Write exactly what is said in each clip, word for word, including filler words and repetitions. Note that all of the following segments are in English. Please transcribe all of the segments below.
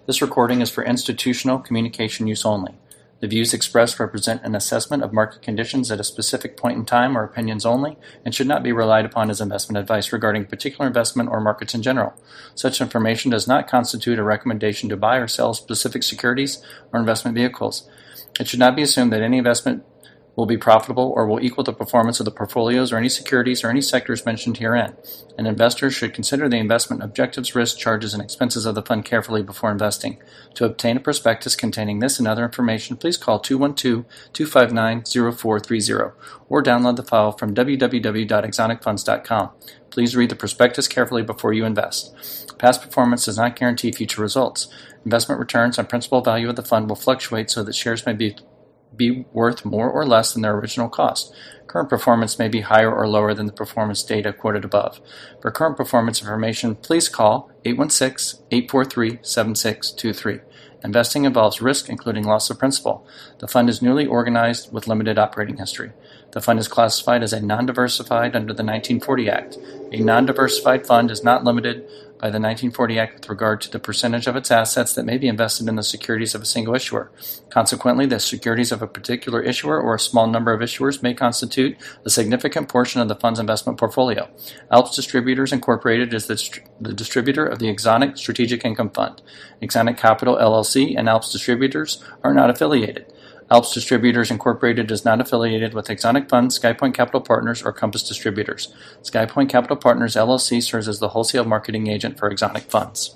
This recording is for institutional communication use only. The views expressed represent an assessment of market conditions at a specific point in time or opinions only and should not be relied upon as investment advice regarding a particular investment or markets in general. Such information does not constitute a recommendation to buy or sell specific securities or investment vehicles. It should not be assumed that any investment will be profitable or will equal the performance of the portfolios or any securities or any sectors mentioned herein. An investor should consider the investment objectives, risks, charges, and expenses of the fund carefully before investing. To obtain a prospectus containing this and other information, please call two one two, two five nine, zero four three zero or download the file from w w w dot exonic funds dot com. Please read the prospectus carefully before you invest. Past performance does not guarantee future results. Investment returns on principal value of the fund will fluctuate so that shares may be be worth more or less than their original cost. Current performance may be higher or lower than the performance data quoted above. For current performance information, please call eight one six, eight four three, seven six two three. Investing involves risk, including loss of principal. The fund is newly organized with limited operating history. The fund is classified as a non-diversified under the nineteen forty Act. A non-diversified fund is not limited by the nineteen forty Act with regard to the percentage of its assets that may be invested in the securities of a single issuer. Consequently, the securities of a particular issuer or a small number of issuers may constitute a significant portion of the fund's investment portfolio. Alps Distributors Incorporated is the, dist- the distributor of the Exonic Strategic Income Fund. Exonic Capital, L L C, and Alps Distributors are not affiliated. Alps Distributors Incorporated is not affiliated with Exonic Funds, Skypoint Capital Partners, or Compass Distributors. Skypoint Capital Partners, L L C serves as the wholesale marketing agent for Exonic Funds.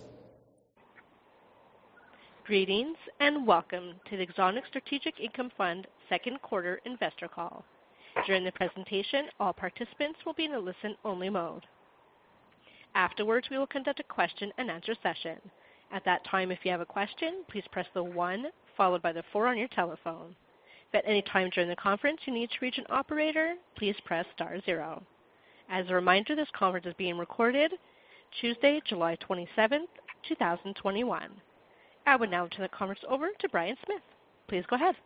Greetings and welcome to the Exonic Strategic Income Fund second quarter investor call. During the presentation, all participants will be in a listen-only mode. Afterwards, we will conduct a question and answer session. At that time, if you have a question, please press the one followed by the four on your telephone. If at any time during the conference you need to reach an operator, please press star zero. As a reminder, this conference is being recorded Tuesday, July twenty-seventh, two thousand twenty-one. I would now turn the conference over to Brian Smith. Please go ahead.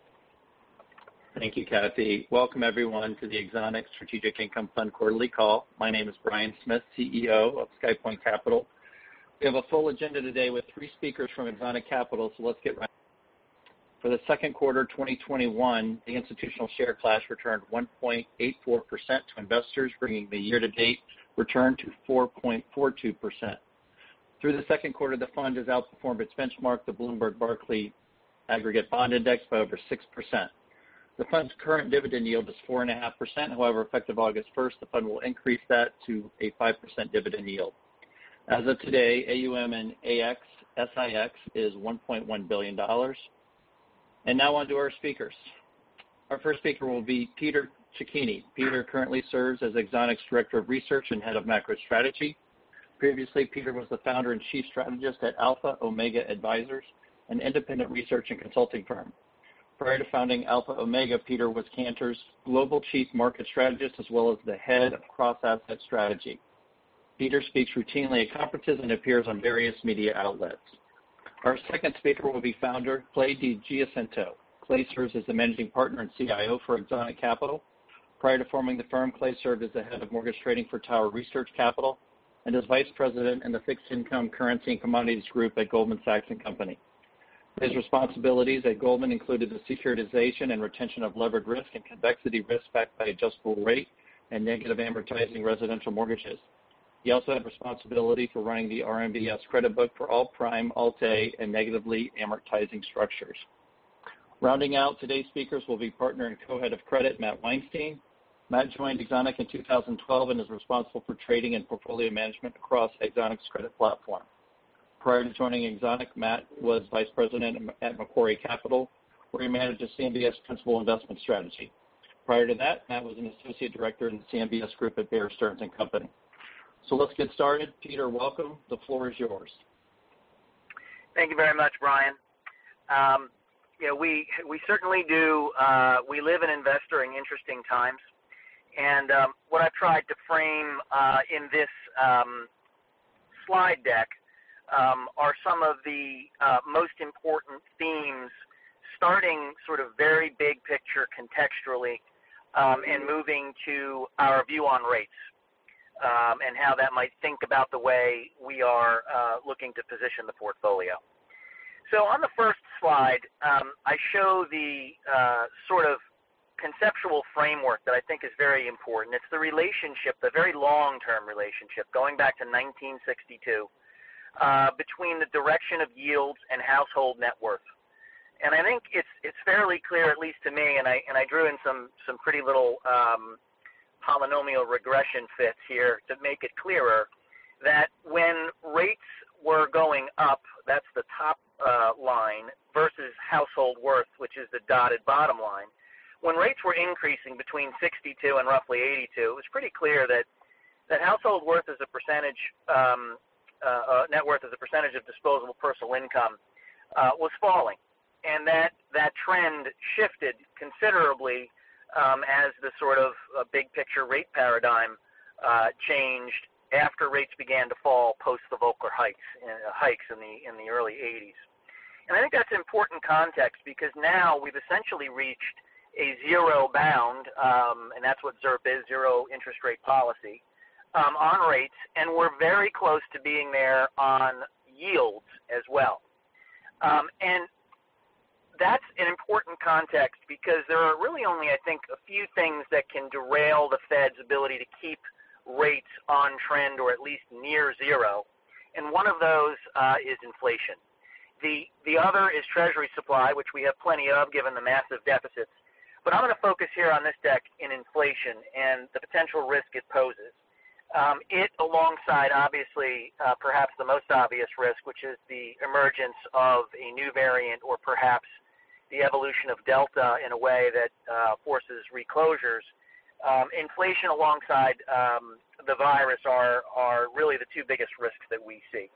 Thank you, Kathy. Welcome, everyone, to the Exonic Strategic Income Fund quarterly call. My name is Brian Smith, C E O of Skypoint Capital. We have a full agenda today with three speakers from Exonic Capital, so let's get right. For the second quarter twenty twenty-one, the institutional share class returned one point eight four percent to investors, bringing the year-to-date return to four point four two percent. Through the second quarter, the fund has outperformed its benchmark, the Bloomberg Barclay Aggregate Bond Index, by over six percent. The fund's current dividend yield is four point five percent. However, effective August first, the fund will increase that to a five percent dividend yield. As of today, A U M in A X S I X is one point one billion dollars. And now on to our speakers. Our first speaker will be Peter Cecchini. Peter currently serves as Exonic's Director of Research and Head of Macro Strategy. Previously, Peter was the founder and chief strategist at Alpha Omega Advisors, an independent research and consulting firm. Prior to founding Alpha Omega, Peter was Cantor's global chief market strategist as well as the head of cross-asset strategy. Peter speaks routinely at conferences and appears on various media outlets. Our second speaker will be founder Clay DiGiacinto. Clay serves as the managing partner and C I O for Exonic Capital. Prior to forming the firm, Clay served as the head of mortgage trading for Tower Research Capital and as vice president in the fixed income, currency, and commodities group at Goldman Sachs and Company. His responsibilities at Goldman included the securitization and retention of levered risk and convexity risk backed by adjustable rate and negative amortizing residential mortgages. He also had responsibility for running the R M B S credit book for all prime, Alt-A, and negatively amortizing structures. Rounding out today's speakers will be partner and co-head of credit, Matt Weinstein. Matt joined Exonic in two thousand twelve and is responsible for trading and portfolio management across Exonic's credit platform. Prior to joining Exonic, Matt was vice president at Macquarie Capital, where he managed a C M B S principal investment strategy. Prior to that, Matt was an associate director in the C M B S group at Bear Stearns and Company. So let's get started. Peter, welcome. The floor is yours. Thank you very much, Brian. Um, you know, we we certainly do. Uh, we live in investing interesting times, and um, what I've tried to frame uh, in this um, slide deck um, are some of the uh, most important themes, starting sort of very big picture contextually, um, and moving to our view on rates. Um, and how that might think about the way we are uh, looking to position the portfolio. So on the first slide, um, I show the uh, sort of conceptual framework that I think is very important. It's the relationship, the very long-term relationship, going back to nineteen sixty-two, uh, between the direction of yields and household net worth. And I think it's it's fairly clear, at least to me, and I and I drew in some some pretty little um, polynomial regression fits here to make it clearer, that when rates were going up, that's the top uh, line, versus household worth, which is the dotted bottom line. When rates were increasing between sixty-two and roughly eighty-two, it was pretty clear that, that household worth as a percentage, um, uh, uh, net worth as a percentage of disposable personal income uh, was falling. And that, that trend shifted considerably um, as the sort of uh, big picture rate paradigm uh, changed after rates began to fall post the Volcker hikes, uh, hikes in the, in the early eighties. And I think that's important context because now we've essentially reached a zero bound, um, and that's what ZIRP is, zero interest rate policy, um, on rates, and we're very close to being there on yields as well. Um, and that's an important context because there are really only, I think, a few things that can derail the Fed's ability to keep rates on trend or at least near zero, and one of those uh, is inflation. The, the other is Treasury supply, which we have plenty of given the massive deficits. But I'm going to focus here on this deck in inflation and the potential risk it poses. Um, it, alongside, obviously, uh, perhaps the most obvious risk, which is the emergence of a new variant or perhaps the evolution of Delta in a way that uh, forces reclosures. Um, inflation alongside um, the virus are, are really the two biggest risks that we see.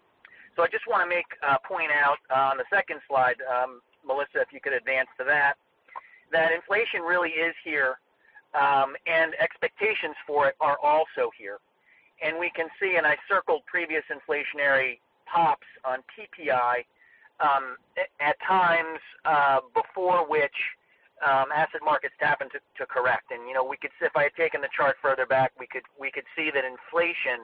So I just want to make uh, point out on the second slide, um, Melissa, if you could advance to that, that inflation really is here, um, and expectations for it are also here. And we can see, and I circled previous inflationary pops on P P I, um, at times uh, before which um, asset markets happen to, to correct. And you know, we could, if I had taken the chart further back, we could we could see that inflation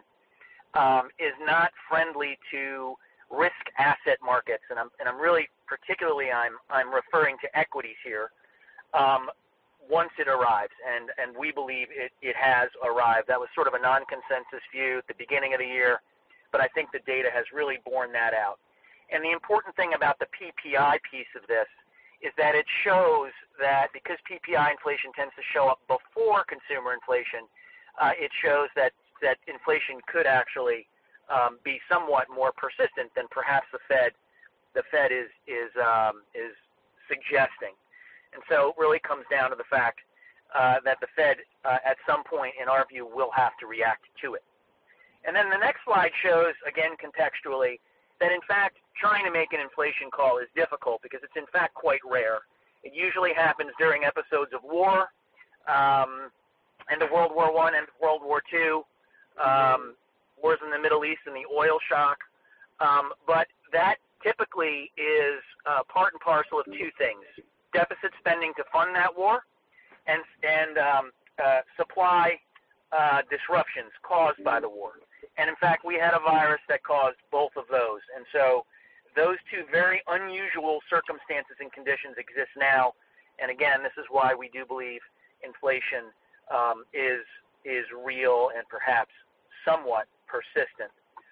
um, is not friendly to risk asset markets, and I'm and I'm really particularly I'm I'm referring to equities here. Um, once it arrives, and, and we believe it, it has arrived. That was sort of a non-consensus view at the beginning of the year, but I think the data has really borne that out. And the important thing about the P P I piece of this is that it shows that because P P I inflation tends to show up before consumer inflation, uh, it shows that, that inflation could actually um, be somewhat more persistent than perhaps the Fed the Fed is, is, um, is suggesting. And so it really comes down to the fact uh, that the Fed, uh, at some point, in our view, will have to react to it. And then the next slide shows, again contextually, that in fact trying to make an inflation call is difficult because it's in fact quite rare. It usually happens during episodes of war, um, end of World War One, end of World War Two, um, wars in the Middle East and the oil shock. Um, but that typically is uh, part and parcel of two things: deficit spending to fund that war, and, and um, uh, supply uh, disruptions caused by the war. And in fact, we had a virus that caused both of those. And so those two very unusual circumstances and conditions exist now. And again, this is why we do believe inflation um, is, is real and perhaps somewhat persistent.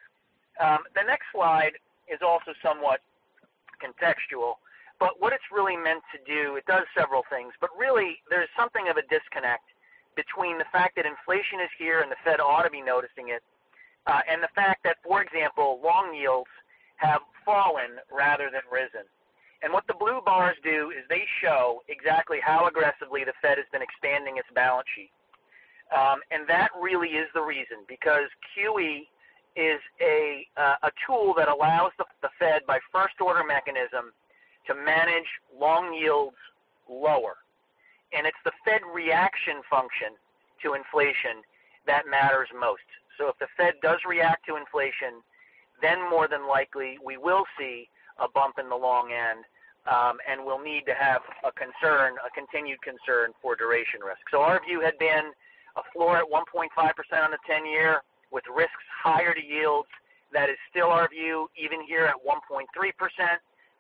Um, the next slide is also somewhat contextual. But what it's really meant to do, it does several things, but really there's something of a disconnect between the fact that inflation is here and the Fed ought to be noticing it, uh, and the fact that, for example, long yields have fallen rather than risen. And what the blue bars do is they show exactly how aggressively the Fed has been expanding its balance sheet. Um, and that really is the reason, because Q E is a, uh, a tool that allows the, the Fed by first order mechanism to manage long yields lower. And it's the Fed reaction function to inflation that matters most. So if the Fed does react to inflation, then more than likely we will see a bump in the long end, um, and we'll need to have a concern, a continued concern for duration risk. So our view had been a floor at one point five percent on the ten-year with risks higher to yields. That is still our view, even here at one point three percent.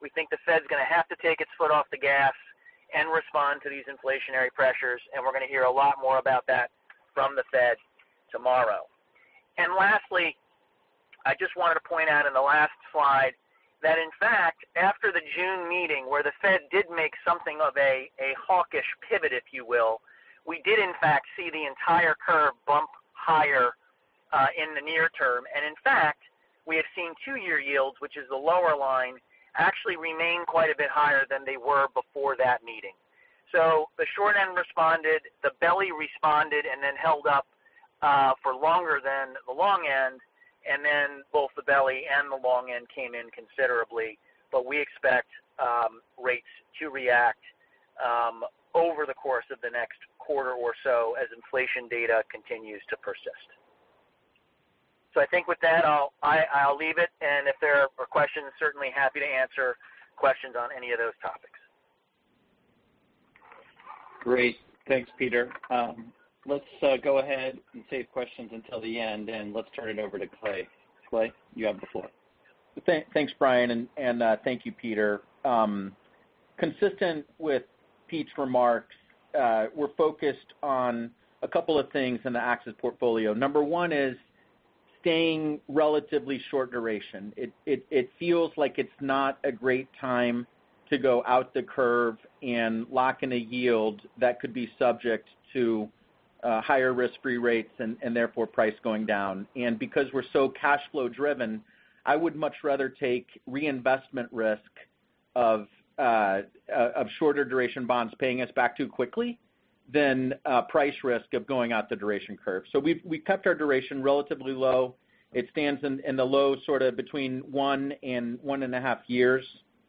We think the Fed's going to have to take its foot off the gas and respond to these inflationary pressures, and we're going to hear a lot more about that from the Fed tomorrow. And lastly, I just wanted to point out in the last slide that, in fact, after the June meeting, where the Fed did make something of a, a hawkish pivot, if you will, we did, in fact, see the entire curve bump higher uh, in the near term. And, in fact, we have seen two-year yields, which is the lower line, actually remain quite a bit higher than they were before that meeting. So the short end responded, the belly responded, and then held up uh, for longer than the long end, and then both the belly and the long end came in considerably. But we expect um, rates to react um, over the course of the next quarter or so as inflation data continues to persist. So I think with that, I'll, I, I'll leave it, and if there are questions, certainly happy to answer questions on any of those topics. Great. Thanks, Peter. Um, let's uh, go ahead and save questions until the end, and let's turn it over to Clay. Clay, you have the floor. Th- thanks, Brian, and, and uh, thank you, Peter. Um, consistent with Pete's remarks, uh, we're focused on a couple of things in the Axis portfolio. Number one is staying relatively short duration. It, it, it feels like it's not a great time to go out the curve and lock in a yield that could be subject to uh, higher risk-free rates and, and therefore price going down. And because we're so cash flow driven, I would much rather take reinvestment risk of uh, uh, of shorter duration bonds paying us back too quickly than uh, price risk of going out the duration curve. So we've, we've kept our duration relatively low. It stands in, in the low sort of between one and one and a half years.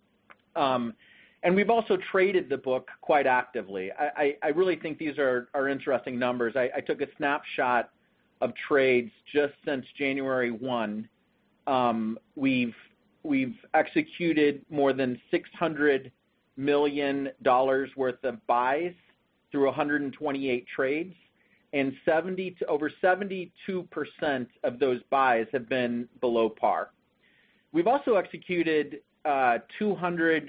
Um, and we've also traded the book quite actively. I, I, I really think these are, are interesting numbers. I, I took a snapshot of trades just since January first. Um, we've we've executed more than six hundred million dollars worth of buys through one hundred twenty-eight trades, and seventy to over seventy-two percent of those buys have been below par. We've also executed uh, two hundred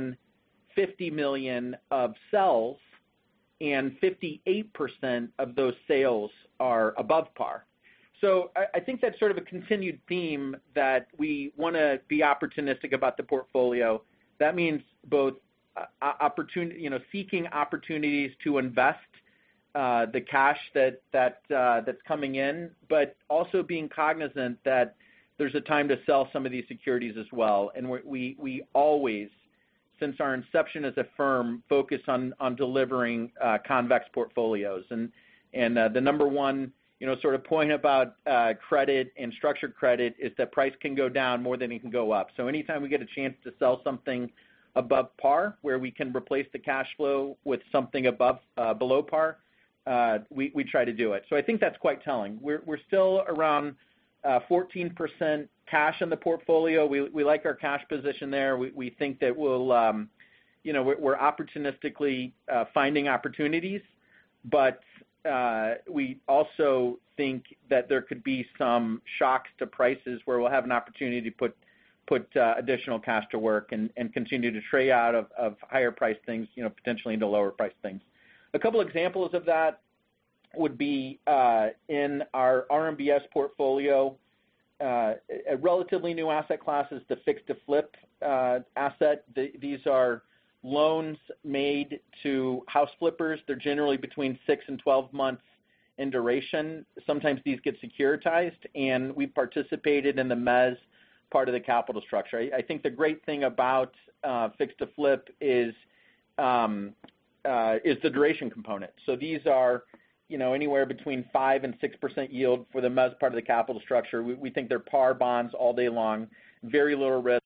fifty million dollars of sells, and fifty-eight percent of those sales are above par. So I, I think that's sort of a continued theme that we want to be opportunistic about the portfolio. That means both uh, opportunity, you know, seeking opportunities to invest uh, the cash that that uh, that's coming in, but also being cognizant that there's a time to sell some of these securities as well. And we we, we always, since our inception as a firm, focus on on delivering uh, convex portfolios. And and uh, the number one, you know, sort of point about uh, credit and structured credit is that price can go down more than it can go up. So anytime we get a chance to sell something above par, where we can replace the cash flow with something above uh, below par, uh, we we try to do it. So I think that's quite telling. We're we're still around uh, fourteen percent cash in the portfolio. We we like our cash position there. We we think that we'll, um, you know, we're, we're opportunistically uh, finding opportunities, but Uh, we also think that there could be some shocks to prices where we'll have an opportunity to put put uh, additional cash to work and, and continue to trade out of, of higher priced things, you know, potentially into lower priced things. A couple examples of that would be uh, in our R M B S portfolio. Uh, a relatively new asset class is the fix to flip uh, asset. The, these are loans made to house flippers. They're generally between six and twelve months in duration. Sometimes these get securitized, and we participated in the mezz part of the capital structure. I, I think the great thing about uh, fix to flip is um, uh, is the duration component. So these are, you know, anywhere between five and six percent yield for the mezz part of the capital structure. We, we think they're par bonds all day long, very little risk.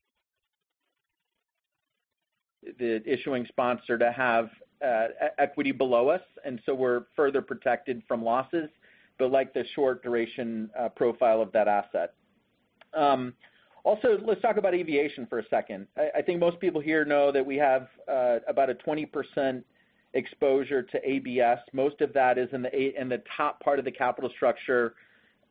The issuing sponsor to have uh, equity below us, and so we're further protected from losses, but like the short duration uh, profile of that asset. Um, also, let's talk about aviation for a second. I, I think most people here know that we have uh, about a twenty percent exposure to A B S. Most of that is in the in the top part of the capital structure,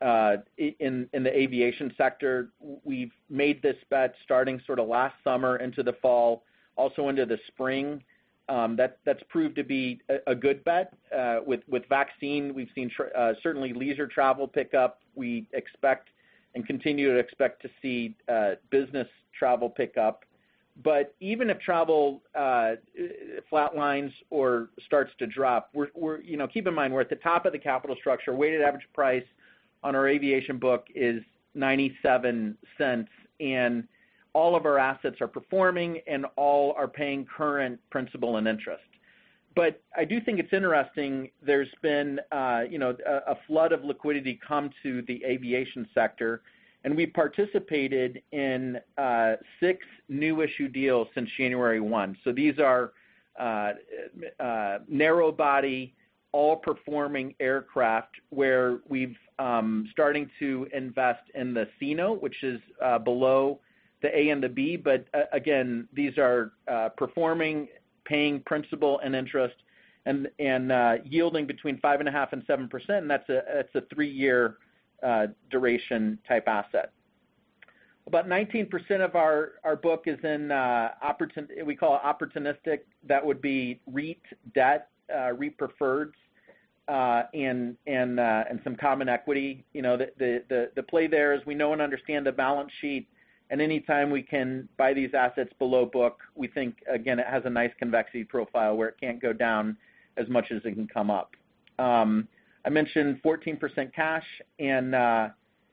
uh, in, in the aviation sector. We've made this bet starting sort of last summer into the fall, also into the spring. Um, that, that's proved to be a, a good bet. Uh, with, with vaccine, we've seen tr- uh, certainly leisure travel pick up. We expect and continue to expect to see uh, business travel pick up. But even if travel uh, flatlines or starts to drop, we're, we're, you know, keep in mind we're at the top of the capital structure. Weighted average price on our aviation book is ninety-seven cents, and all of our assets are performing and all are paying current principal and interest. But I do think it's interesting. There's been, uh, you know, a, a flood of liquidity come to the aviation sector, and we participated in uh, six new issue deals since January first. So these are uh, uh, narrow body, all performing aircraft where we've um, starting to invest in the C note, which is uh, below the A and the B. But uh, again, these are uh, performing, paying principal and interest, and and uh, yielding between five and a half and seven percent. And that's a that's a three-year uh, duration type asset. About nineteen percent of our, our book is in uh, opportun we call it opportunistic. That would be REIT debt, uh, REIT preferreds, uh, and and uh, and some common equity. You know, the, the the the play there is we know and understand the balance sheet. And anytime we can buy these assets below book, we think, again, it has a nice convexity profile where it can't go down as much as it can come up. Um, I mentioned fourteen percent cash, and uh,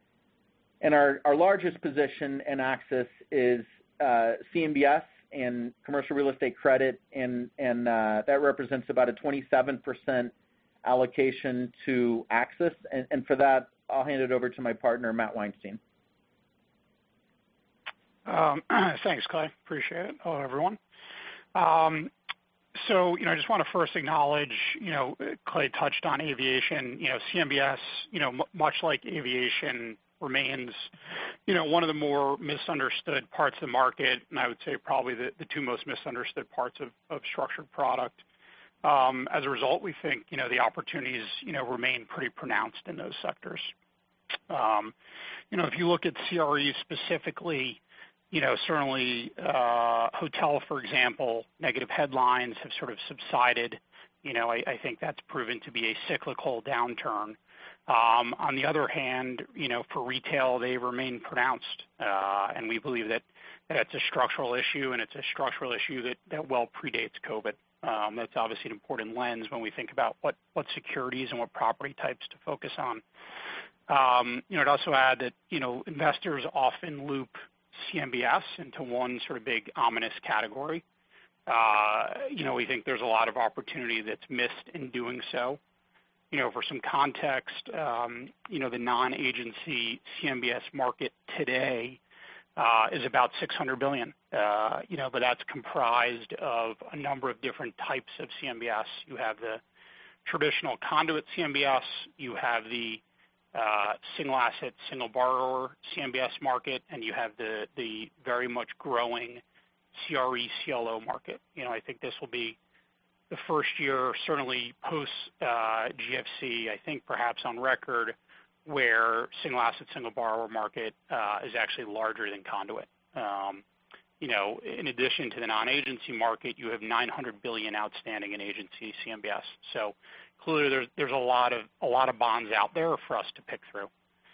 and our, our largest position in Axis is uh, C M B S and commercial real estate credit, and, and uh, that represents about a twenty-seven percent allocation to Axis. And, and for that, I'll hand it over to my partner, Matt Weinstein. Um, thanks, Clay. Appreciate it. Hello, everyone. Um, so, you know, I just want to first acknowledge, you know, Clay touched on aviation. You know, C M B S, you know, m- much like aviation, remains, you know, one of the more misunderstood parts of the market, and I would say probably the, the two most misunderstood parts of, of structured product. Um, as a result, we think, you know, the opportunities, you know, remain pretty pronounced in those sectors. Um, you know, if you look at C R E specifically, you know, certainly uh, hotel, for example, negative headlines have sort of subsided. You know, I, I think that's proven to be a cyclical downturn. Um, on the other hand, you know, for retail, they remain pronounced, uh, and we believe that, that it's a structural issue, and it's a structural issue that, that well predates COVID. Um, that's obviously an important lens when we think about what, what securities and what property types to focus on. Um, you know, I'd also add that, you know, investors often loop C M B S into one sort of big ominous category. Uh, you know, we think there's a lot of opportunity that's missed in doing so. You know, for some context, um, you know, the non-agency C M B S market today uh, is about six hundred billion dollars, uh, you know, but that's comprised of a number of different types of C M B S. You have the traditional conduit C M B S, you have the uh, single asset, single borrower C M B S market, and you have the, the very much growing C R E C L O market. You know, I think this will be the first year, certainly post uh, G F C, I think perhaps on record, where single asset, single borrower market uh, is actually larger than conduit. Um, you know, in addition to the non-agency market, you have nine hundred billion dollars outstanding in agency C M B S. So clearly, there's there's a lot of a lot of bonds out there for us to pick through.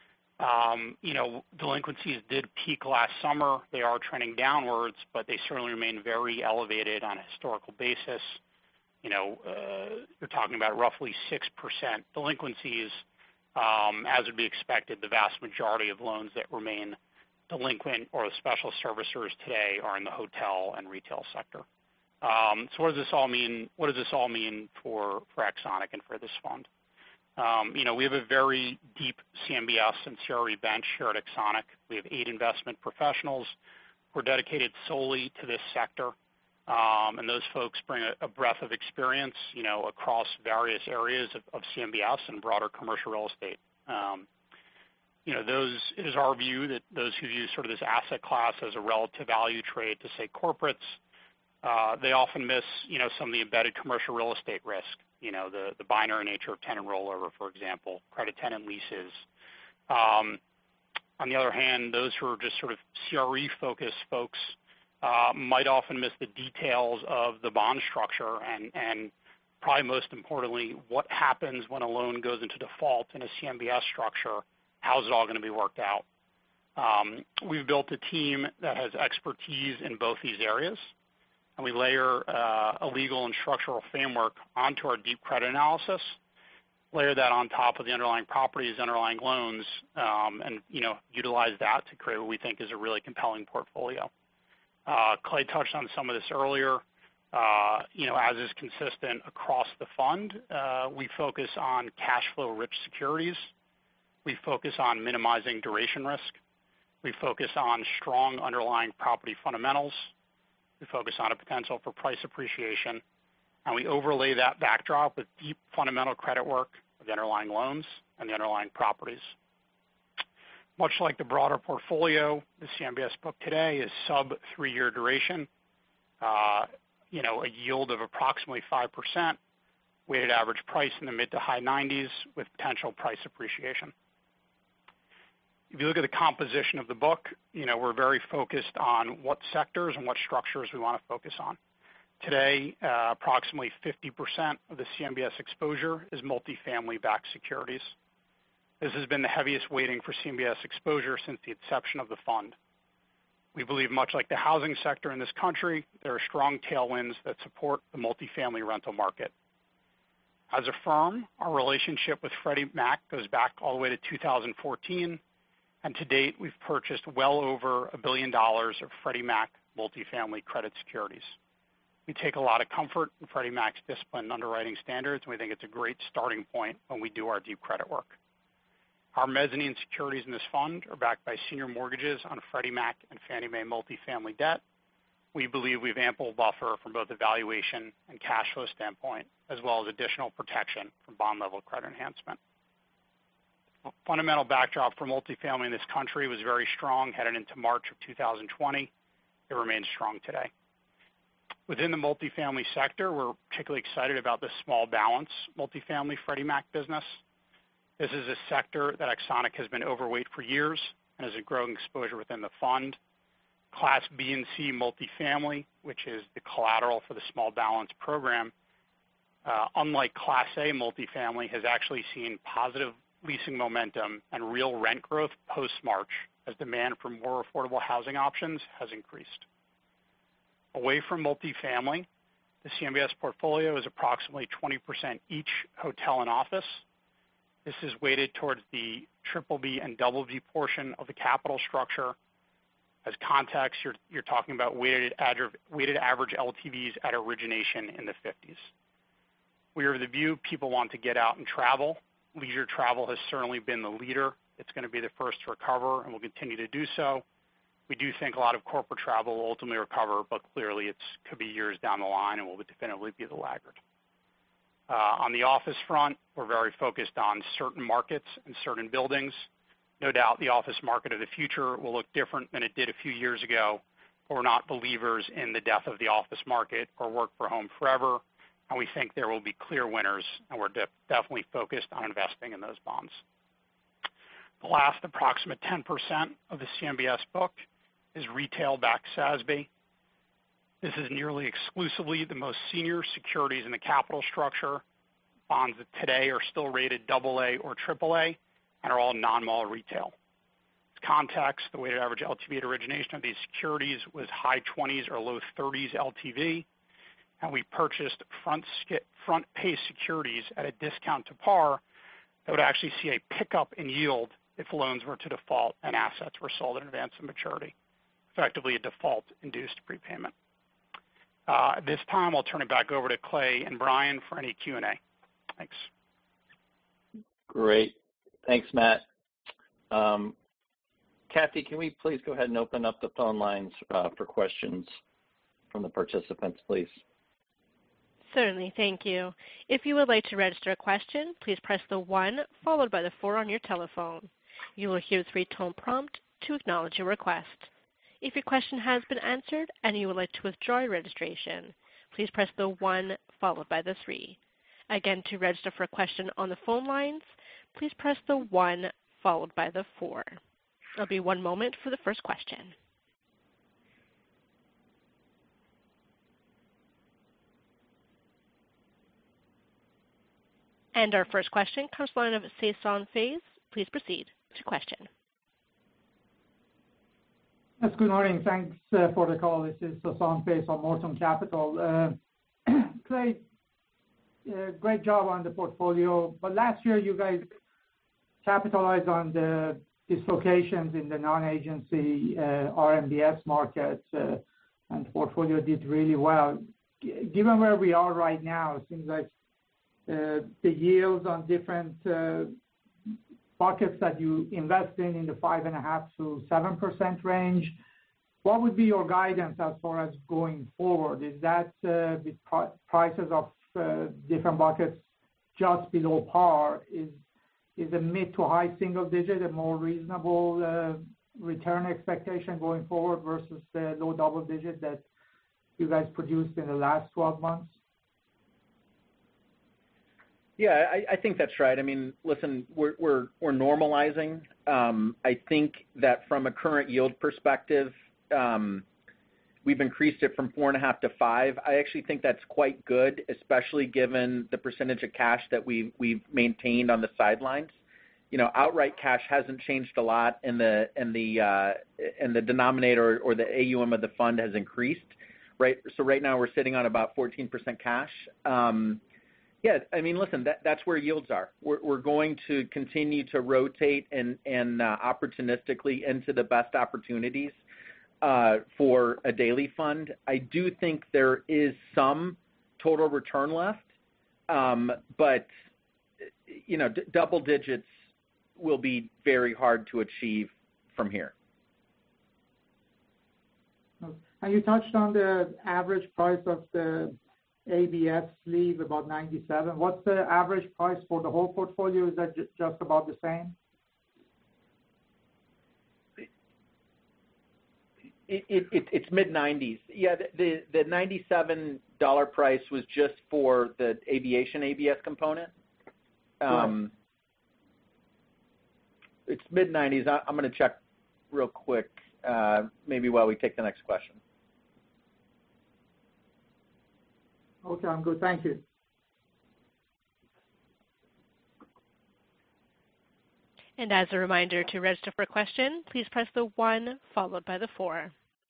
Um, you know, delinquencies did peak last summer. They are trending downwards, but they certainly remain very elevated on a historical basis. You know, uh, you're talking about roughly six percent delinquencies. Um, as would be expected, the vast majority of loans that remain delinquent or the special servicers today are in the hotel and retail sector. Um, so what does this all mean? What does this all mean for, for Axonic and for this fund? Um, you know, we have a very deep C M B S and C R E bench here at Axonic. We have eight investment professionals who are dedicated solely to this sector. Um, and those folks bring a, a breadth of experience, you know, across various areas of, of C M B S and broader commercial real estate. Um, you know, those, it is our view that those who view sort of this asset class as a relative value trade to, say, corporates, uh, they often miss, you know, some of the embedded commercial real estate risk, you know, the, the binary nature of tenant rollover, for example, credit tenant leases, Um, on the other hand, those who are just sort of C R E-focused folks uh, might often miss the details of the bond structure and, and probably most importantly, what happens when a loan goes into default in a C M B S structure. How's it all going to be worked out? Um, we've built a team that has expertise in both these areas, and we layer uh, a legal and structural framework onto our deep credit analysis, layer that on top of the underlying properties, underlying loans, um, and you know utilize that to create what we think is a really compelling portfolio. Uh, Clay touched on some of this earlier. Uh, you know, as is consistent across the fund, uh, we focus on cash flow rich securities. We focus on minimizing duration risk. We focus on strong underlying property fundamentals. We focus on a potential for price appreciation. And we overlay that backdrop with deep fundamental credit work of the underlying loans and the underlying properties. Much like the broader portfolio, the C M B S book today is sub three-year duration, uh, you know, a yield of approximately five percent, weighted average price in the mid to high nineties with potential price appreciation. If you look at the composition of the book, you know, we're very focused on what sectors and what structures we want to focus on. Today, uh, approximately fifty percent of the C M B S exposure is multifamily-backed securities. This has been the heaviest weighting for C M B S exposure since the inception of the fund. We believe, much like the housing sector in this country, there are strong tailwinds that support the multifamily rental market. As a firm, our relationship with Freddie Mac goes back all the way to two thousand fourteen, and to date, we've purchased well over a billion dollars of Freddie Mac multifamily credit securities. We take a lot of comfort in Freddie Mac's disciplined underwriting standards, and we think it's a great starting point when we do our deep credit work. Our mezzanine securities in this fund are backed by senior mortgages on Freddie Mac and Fannie Mae multifamily debt. We believe we have ample buffer from both a valuation and cash flow standpoint, as well as additional protection from bond-level credit enhancement. The fundamental backdrop for multifamily in this country was very strong headed into March of two thousand twenty. It remains strong today. Within the multifamily sector, we're particularly excited about the small balance multifamily Freddie Mac business. This is a sector that Axonic has been overweight for years and has a growing exposure within the fund. Class B and C multifamily, which is the collateral for the small balance program, uh, unlike Class A multifamily, has actually seen positive leasing momentum and real rent growth post-March as demand for more affordable housing options has increased. Away from multifamily, the C M B S portfolio is approximately twenty percent each hotel and office. This is weighted towards the triple B and double B portion of the capital structure. As context, you're, you're talking about weighted, weighted average L T Vs at origination in the fifties. We are of the view people want to get out and travel. Leisure travel has certainly been the leader. It's going to be the first to recover and will continue to do so. We do think a lot of corporate travel will ultimately recover, but clearly it could be years down the line and will definitively be the laggard. Uh, on the office front, we're very focused on certain markets and certain buildings. No doubt the office market of the future will look different than it did a few years ago, but we're not believers in the death of the office market or work for home forever, and we think there will be clear winners, and we're de- definitely focused on investing in those bonds. The last approximate ten percent of the C M B S book is retail-backed S A S B. This is nearly exclusively the most senior securities in the capital structure. Bonds that today are still rated double A or triple A and are all non-mall retail. As context, the weighted average L T V at origination of these securities was high twenties or low thirties L T V, and we purchased front, front pay securities at a discount to par that would actually see a pickup in yield if loans were to default and assets were sold in advance of maturity, effectively a default-induced prepayment. Uh, at this time, I'll turn it back over to Clay and Brian for any Q and A. Thanks. Great. Thanks, Matt. Um, Kathy, can we please go ahead and open up the phone lines uh, for questions from the participants, please? Certainly, thank you. If you would like to register a question, please press the one followed by the four on your telephone. You will hear the three-tone prompt to acknowledge your request. If your question has been answered and you would like to withdraw your registration, please press the one followed by the three. Again, to register for a question on the phone lines, please press the one followed by the four. There'll be one moment for the first question. And our first question comes from the line of Saison Fays. Please proceed to question. Yes, good morning. Thanks uh, for the call. This is Saison Fays from Morton Capital. Uh, Clay, uh, great job on the portfolio, but last year you guys capitalized on the dislocations in the non-agency uh, R M B S market, uh, and the portfolio did really well. G- given where we are right now, it seems like uh, the yields on different uh, buckets that you invest in, in the five and a half to seven percent range. What would be your guidance as far as going forward? Is that uh, with pri- prices of uh, different buckets just below par? Is is a mid to high single digit a more reasonable uh, return expectation going forward versus the low double digit that you guys produced in the last twelve months? Yeah, I, I think that's right. I mean, listen, we're we're we're normalizing. Um, I think that from a current yield perspective, um, we've increased it from four and a half to five. I actually think that's quite good, especially given the percentage of cash that we we've maintained on the sidelines. You know, outright cash hasn't changed a lot, and the and the uh, and the denominator or the A U M of the fund has increased. Right. So right now we're sitting on about fourteen percent cash. Um, Yeah, I mean, listen, that, that's where yields are. We're, we're going to continue to rotate and, and uh, opportunistically into the best opportunities uh, for a daily fund. I do think there is some total return left, um, but, you know, d- double digits will be very hard to achieve from here. And you touched on the average price of the A B S sleeve, about ninety-seven. What's the average price for the whole portfolio? Is that j- just about the same? It, it, it, it's mid nineties. Yeah, the, the, the ninety-seven dollars price was just for the aviation A B S component. Um, right. It's mid nineties. I, I'm going to check real quick, uh, maybe while we take the next question. Okay, I'm good. Thank you. And as a reminder, to register for a question, please press the one followed by the four.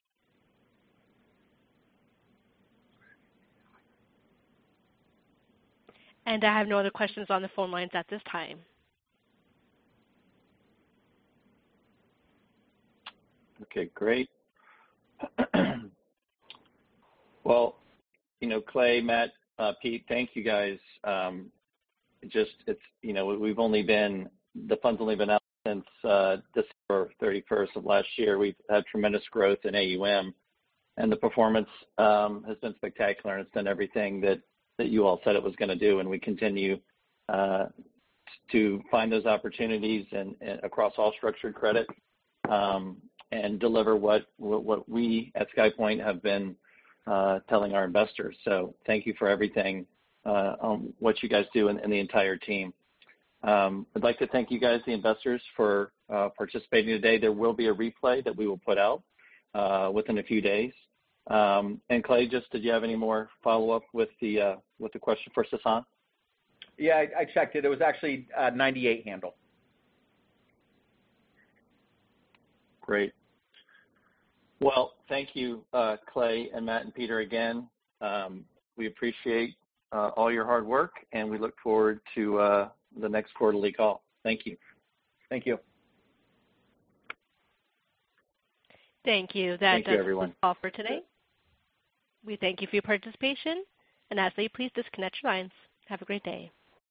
And I have no other questions on the phone lines at this time. Okay, great. Well, you know, Clay, Matt, uh, Pete, thank you guys. Um, just, it's, you know, we've only been, the fund's only been out since uh, December thirty-first of last year. We've had tremendous growth in A U M, and the performance um, has been spectacular, and it's done everything that, that you all said it was going to do, and we continue uh, to find those opportunities and, and across all structured credit um, and deliver what, what, what we at SkyPoint have been Uh, telling our investors. So thank you for everything uh, on what you guys do and, and the entire team. Um, I'd like to thank you guys, the investors, for uh, participating today. There will be a replay that we will put out uh, within a few days. Um, and Clay, just did you have any more follow-up with the uh, with the question for Sasan? Yeah, I, I checked it. It was actually uh, ninety-eight handle. Great. Well, thank you, uh, Clay and Matt and Peter again. Um, we appreciate uh, all your hard work, and we look forward to uh, the next quarterly call. Thank you. Thank you. Thank you. That thank does you, everyone. all for today. We thank you for your participation, and ask that you please disconnect your lines. Have a great day.